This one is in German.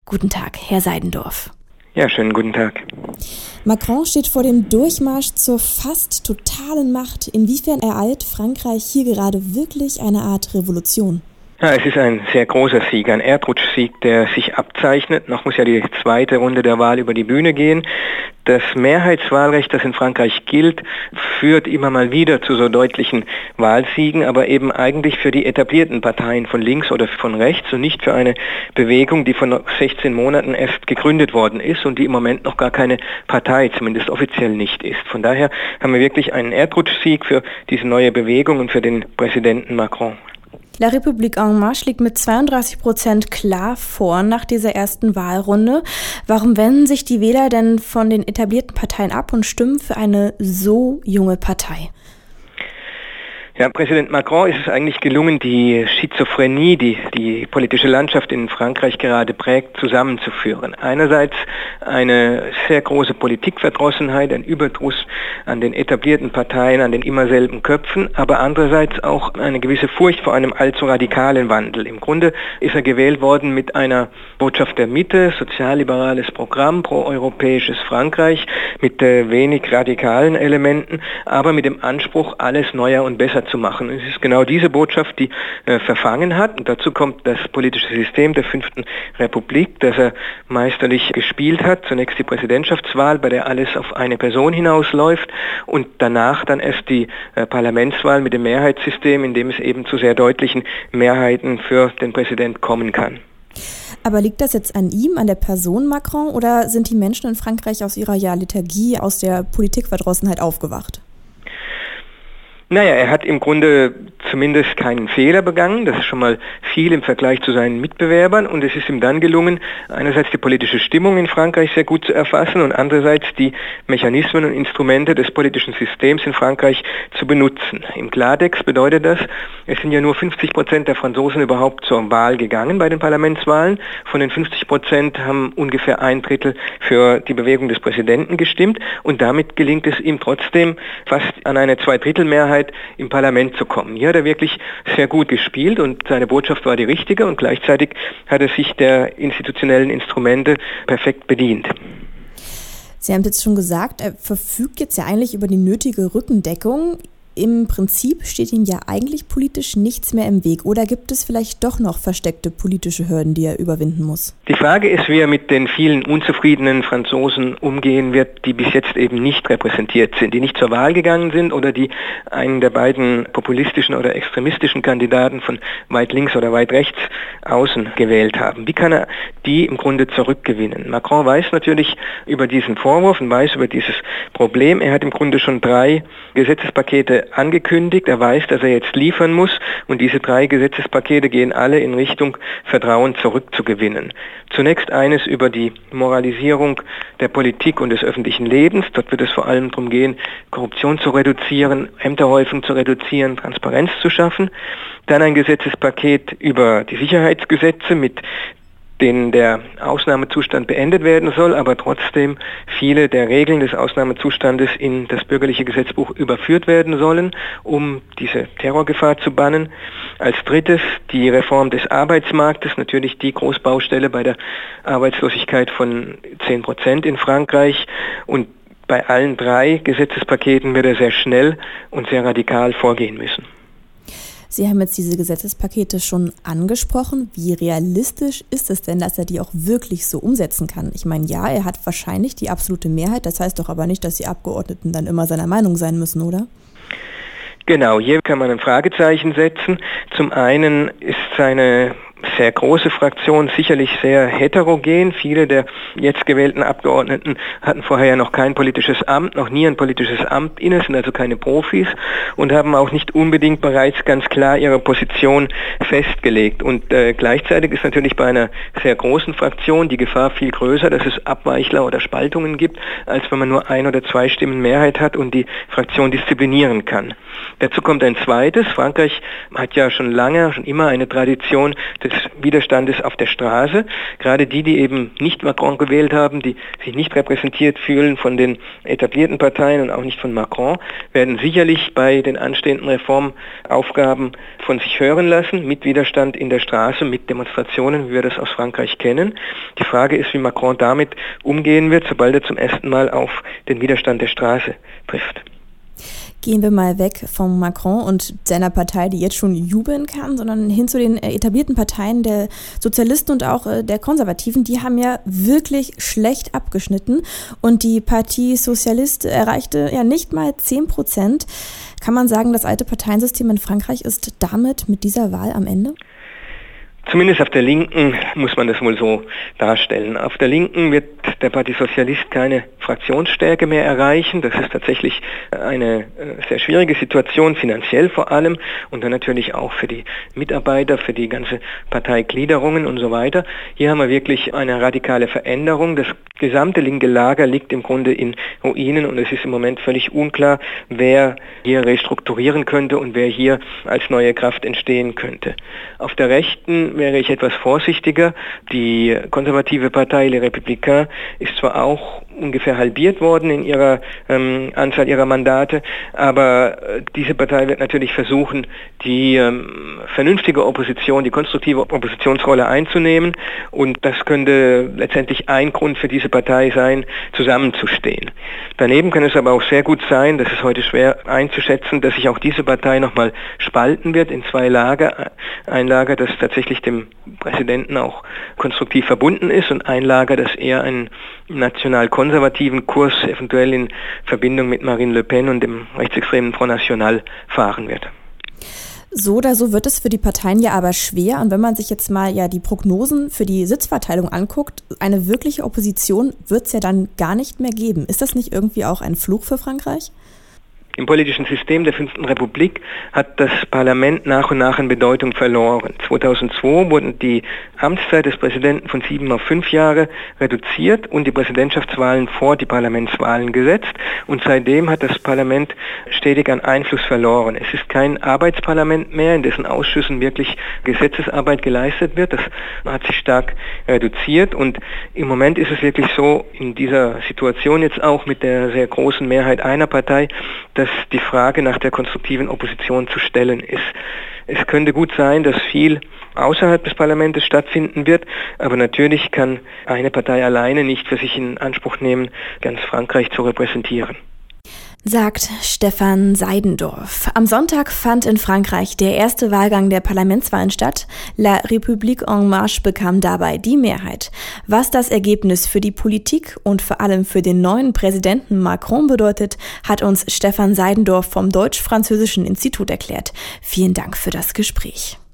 Guten Tag, Herr Seidendorf. Ja, schönen guten Tag. Macron steht vor dem Durchmarsch zur fast totalen Macht. Inwiefern ereilt Frankreich hier gerade wirklich eine Art Revolution? Ja, es ist ein sehr großer Sieg, ein Erdrutschsieg, der sich abzeichnet. Noch muss ja die zweite Runde der Wahl über die Bühne gehen. Das Mehrheitswahlrecht, das in Frankreich gilt, führt immer mal wieder zu so deutlichen Wahlsiegen, aber eben eigentlich für die etablierten Parteien von links oder von rechts und nicht für eine Bewegung, die vor 16 Monaten erst gegründet worden ist und die im Moment noch gar keine Partei, zumindest offiziell nicht ist. Von daher haben wir wirklich einen Erdrutschsieg für diese neue Bewegung und für den Präsidenten Macron. La République en Marche liegt mit 32% klar vor nach dieser ersten Wahlrunde. Warum wenden sich die Wähler denn von den etablierten Parteien ab und stimmen für eine so junge Partei? Ja, Präsident Macron ist es eigentlich gelungen, die Schizophrenie, die politische Landschaft in Frankreich gerade prägt, zusammenzuführen. Einerseits eine sehr große Politikverdrossenheit, ein Überdruss an den etablierten Parteien, an den immer selben Köpfen, aber andererseits auch eine gewisse Furcht vor einem allzu radikalen Wandel. Im Grunde ist er gewählt worden mit einer Botschaft der Mitte, sozialliberales Programm, proeuropäisches Frankreich, mit wenig radikalen Elementen, aber mit dem Anspruch, alles neuer und besser zu machen. Es ist genau diese Botschaft, die verfangen hat. Und dazu kommt das politische System der 5. Republik, das er meisterlich gespielt hat. Zunächst die Präsidentschaftswahl, bei der alles auf eine Person hinausläuft und danach dann erst die Parlamentswahl mit dem Mehrheitssystem, in dem es eben zu sehr deutlichen Mehrheiten für den Präsident kommen kann. Aber liegt das jetzt an ihm, an der Person Macron, oder sind die Menschen in Frankreich aus ihrer Lethargie, aus der Politikverdrossenheit aufgewacht? Naja, er hat im Grunde zumindest keinen Fehler begangen. Das ist schon mal viel im Vergleich zu seinen Mitbewerbern. Und es ist ihm dann gelungen, einerseits die politische Stimmung in Frankreich sehr gut zu erfassen und andererseits die Mechanismen und Instrumente des politischen Systems in Frankreich zu benutzen. Im Klartext bedeutet das, es sind ja nur 50% der Franzosen überhaupt zur Wahl gegangen bei den Parlamentswahlen. Von den 50% haben ungefähr 1/3 für die Bewegung des Präsidenten gestimmt. Und damit gelingt es ihm trotzdem, fast an eine 2/3 im Parlament zu kommen. Hier hat er wirklich sehr gut gespielt und seine Botschaft war die richtige und gleichzeitig hat er sich der institutionellen Instrumente perfekt bedient. Sie haben es jetzt schon gesagt, er verfügt jetzt ja eigentlich über die nötige Rückendeckung. Im Prinzip steht ihm ja eigentlich politisch nichts mehr im Weg. Oder gibt es vielleicht doch noch versteckte politische Hürden, die er überwinden muss? Die Frage ist, wie er mit den vielen unzufriedenen Franzosen umgehen wird, die bis jetzt eben nicht repräsentiert sind, die nicht zur Wahl gegangen sind oder die einen der beiden populistischen oder extremistischen Kandidaten von weit links oder weit rechts außen gewählt haben. Wie kann er die im Grunde zurückgewinnen? Macron weiß natürlich über diesen Vorwurf und weiß über dieses Problem. Er hat im Grunde schon 3 Gesetzespakete angekündigt. Er weiß, dass er jetzt liefern muss und diese 3 Gesetzespakete gehen alle in Richtung Vertrauen zurückzugewinnen. Zunächst eines über die Moralisierung der Politik und des öffentlichen Lebens. Dort wird es vor allem darum gehen, Korruption zu reduzieren, Ämterhäufung zu reduzieren, Transparenz zu schaffen. Dann ein Gesetzespaket über die Sicherheitsgesetze, mit denen der Ausnahmezustand beendet werden soll, aber trotzdem viele der Regeln des Ausnahmezustandes in das bürgerliche Gesetzbuch überführt werden sollen, um diese Terrorgefahr zu bannen. Als drittes die Reform des Arbeitsmarktes, natürlich die Großbaustelle bei der Arbeitslosigkeit von 10% in Frankreich. Und bei allen 3 Gesetzespaketen wird er sehr schnell und sehr radikal vorgehen müssen. Sie haben jetzt diese Gesetzespakete schon angesprochen. Wie realistisch ist es denn, dass er die auch wirklich so umsetzen kann? Ich meine, ja, er hat wahrscheinlich die absolute Mehrheit. Das heißt doch aber nicht, dass die Abgeordneten dann immer seiner Meinung sein müssen, oder? Genau, hier kann man ein Fragezeichen setzen. Zum einen ist seine sehr große Fraktion, sicherlich sehr heterogen. Viele der jetzt gewählten Abgeordneten hatten vorher ja noch kein politisches Amt, noch nie ein politisches Amt inne, sind also keine Profis und haben auch nicht unbedingt bereits ganz klar ihre Position festgelegt. Und gleichzeitig ist natürlich bei einer sehr großen Fraktion die Gefahr viel größer, dass es Abweichler oder Spaltungen gibt, als wenn man nur 1 oder 2 Stimmen Mehrheit hat und die Fraktion disziplinieren kann. Dazu kommt ein zweites. Frankreich hat ja schon immer eine Tradition des des Widerstandes auf der Straße. Gerade die eben nicht Macron gewählt haben, die sich nicht repräsentiert fühlen von den etablierten Parteien und auch nicht von Macron, werden sicherlich bei den anstehenden Reformaufgaben von sich hören lassen, mit Widerstand in der Straße, mit Demonstrationen, wie wir das aus Frankreich kennen. Die Frage ist, wie Macron damit umgehen wird, sobald er zum ersten Mal auf den Widerstand der Straße trifft. Gehen wir mal weg von Macron und seiner Partei, die jetzt schon jubeln kann, sondern hin zu den etablierten Parteien der Sozialisten und auch der Konservativen. Die haben ja wirklich schlecht abgeschnitten und die Partie Socialiste erreichte ja nicht mal 10%. Kann man sagen, das alte Parteiensystem in Frankreich ist damit mit dieser Wahl am Ende? Zumindest auf der Linken muss man das wohl so darstellen. Auf der Linken wird der Parti Socialiste keine Fraktionsstärke mehr erreichen. Das ist tatsächlich eine sehr schwierige Situation, finanziell vor allem und dann natürlich auch für die Mitarbeiter, für die ganze Parteigliederungen und so weiter. Hier haben wir wirklich eine radikale Veränderung. Das gesamte linke Lager liegt im Grunde in Ruinen und es ist im Moment völlig unklar, wer hier restrukturieren könnte und wer hier als neue Kraft entstehen könnte. Auf der Rechten wäre ich etwas vorsichtiger. Die konservative Partei Les Républicains ist zwar auch ungefähr halbiert worden in ihrer Anzahl ihrer Mandate, aber diese Partei wird natürlich versuchen, die vernünftige Opposition, die konstruktive Oppositionsrolle einzunehmen und das könnte letztendlich ein Grund für diese Partei sein, zusammenzustehen. Daneben kann es aber auch sehr gut sein, das ist heute schwer einzuschätzen, dass sich auch diese Partei nochmal spalten wird in zwei Lager. Ein Lager, das tatsächlich dem Präsidenten auch konstruktiv verbunden ist und ein Lager, das eher einen national-konservativen Kurs eventuell in Verbindung mit Marine Le Pen und dem rechtsextremen Front National fahren wird. So oder so wird es für die Parteien ja aber schwer. Und wenn man sich jetzt mal ja die Prognosen für die Sitzverteilung anguckt, eine wirkliche Opposition wird es ja dann gar nicht mehr geben. Ist das nicht irgendwie auch ein Fluch für Frankreich? Im politischen System der 5. Republik hat das Parlament nach und nach an Bedeutung verloren. 2002 wurde die Amtszeit des Präsidenten von 7 auf 5 Jahre reduziert und die Präsidentschaftswahlen vor die Parlamentswahlen gesetzt. Und seitdem hat das Parlament stetig an Einfluss verloren. Es ist kein Arbeitsparlament mehr, in dessen Ausschüssen wirklich Gesetzesarbeit geleistet wird. Das hat sich stark reduziert und im Moment ist es wirklich so, in dieser Situation jetzt auch mit der sehr großen Mehrheit einer Partei, dass die Frage nach der konstruktiven Opposition zu stellen ist. Es könnte gut sein, dass viel außerhalb des Parlaments stattfinden wird, aber natürlich kann eine Partei alleine nicht für sich in Anspruch nehmen, ganz Frankreich zu repräsentieren. Sagt Stefan Seidendorf. Am Sonntag fand in Frankreich der erste Wahlgang der Parlamentswahlen statt. La République en Marche bekam dabei die Mehrheit. Was das Ergebnis für die Politik und vor allem für den neuen Präsidenten Macron bedeutet, hat uns Stefan Seidendorf vom Deutsch-Französischen Institut erklärt. Vielen Dank für das Gespräch.